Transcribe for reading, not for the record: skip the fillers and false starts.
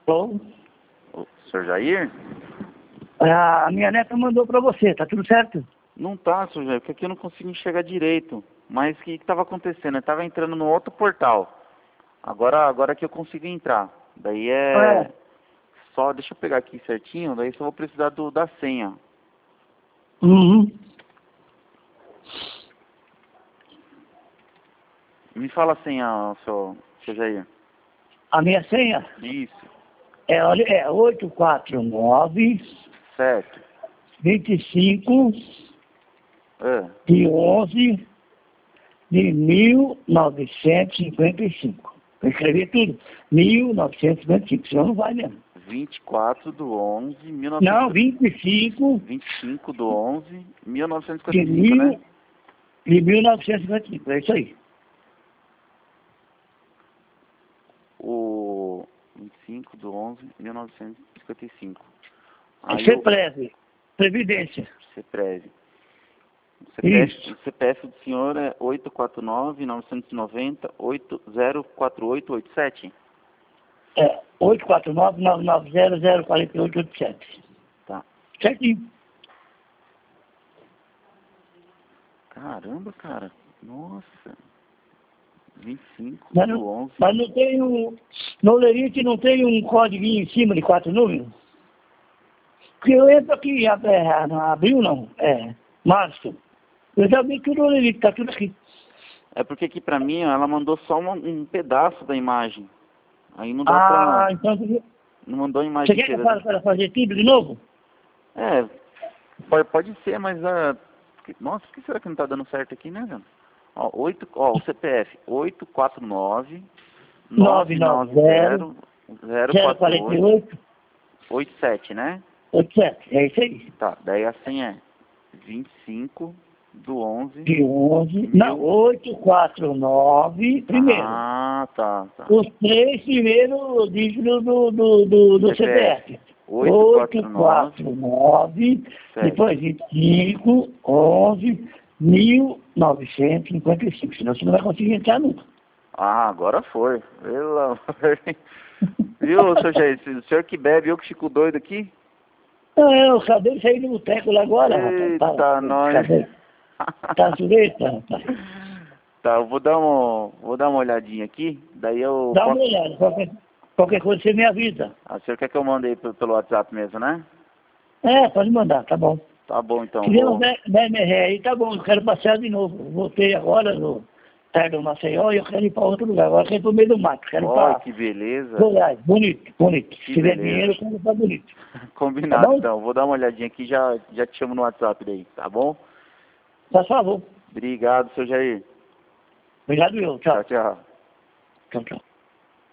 Alô? Ô, senhor Jair? A minha neta mandou pra você, tá tudo certo? Não tá, senhor Jair, porque aqui eu não consigo enxergar direito. Mas o que estava acontecendo? Eu estava entrando no outro portal. Agora que eu consigo entrar. Daí É. só, deixa eu pegar aqui certinho, daí só vou precisar da senha. Uhum. Me fala a senha, seu Jair. A minha senha Isso, olha, é 849 certo. 25 É, de 11 de 1955. Eu escrevi tudo. 1955, senão não vai mesmo. 24 do 11, Não, 25 25 do 11, de, 1955, né? de 1955, é isso aí. O 25 do 11, 1955. Aí Você o preze, Previdência. CEPREV. Isso. O CPF do senhor é 849-990-804887. É 849-990-04887. Tá. Certinho. Caramba, cara. Nossa. 25 Mas do não, 11. mas não tem um... No Lerite não tem um código em cima de 4 números? Porque eu entro aqui, abril não, março. Eu já vi tudo no Lerite, tá tudo aqui. É porque aqui pra mim, ó, ela mandou só um pedaço da imagem. Aí não dá Ah, pra... então Não mandou a você imagem quer que eu inteira. faça para fazer tudo de novo? É, pode ser, mas... Nossa, por que será que não tá dando certo aqui, né, velho? O CPF 849 990 990 048 048 87, né? 87, é isso aí. Tá, daí a senha é 25 do 11 De 11, não, mil... 849 primeiro. Ah, tá. Os 3 primeiros dígitos do CPF. 849, 849, certo. depois 25, 11, 1955. Senão você não vai conseguir entrar nunca. Ah, agora foi. Pelo amor de... Viu, seu Jair? O senhor que bebe, eu que fico doido aqui? Não, eu acabei de sair do boteco lá agora, rapaz. Eita, nós. Tá direito, rapaz. Tá, eu vou dar uma olhadinha aqui, daí eu Dá uma posso... olhada, qualquer coisa você me avisa. Ah, o senhor quer que eu mande aí pelo WhatsApp mesmo, né? Pode mandar, tá bom. Tá bom, então, Se vier uns vou... 10 merré aí, tá bom, eu quero passear de novo. Voltei agora perto do Maceió e eu quero ir para outro lugar. Agora eu quero ir pro meio do mato, quero ir Olha, para que beleza. Goiás. Bonito, bonito. Que Se tiver beleza. dinheiro, eu quero ir para bonito. Tá Combinado, bom? então. Vou dar uma olhadinha aqui e já te chamo no WhatsApp daí, tá bom? Por favor. Obrigado, seu Jair. Obrigado, eu. Tchau, Tchau. tchau. Tchau, tchau.